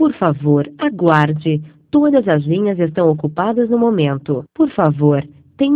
Por favor, aguarde. Todas as linhas estão ocupadas no momento. Por favor,